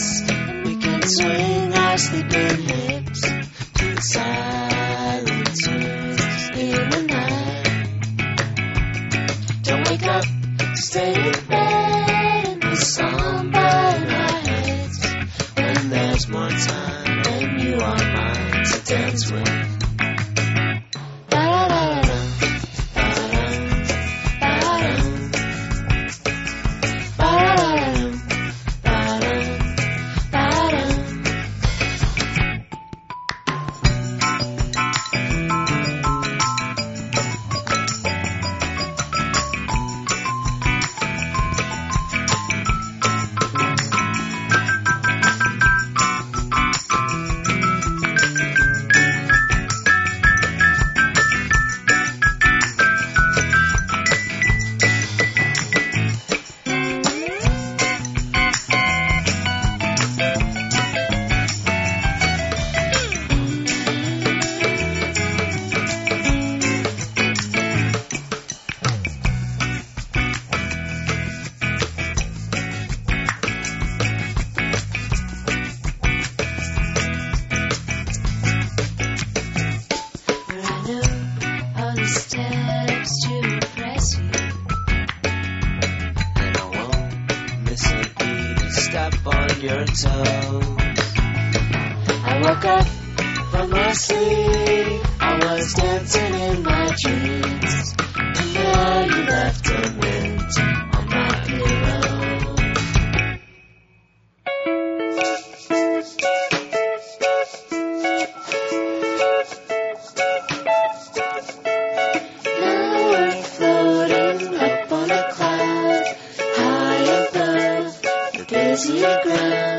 kiss, and we can swing our sleeping hips to the silent tunes in the night. Don't wake up, stay in bed, and the song by our heads. When there's more time, and you are mine to dance with. Steps to impress you, and I won't miss a beat to step on your toes. I woke up from my sleep, I was dancing in my dreams, and now you left a mint on my pillow. Busy ground.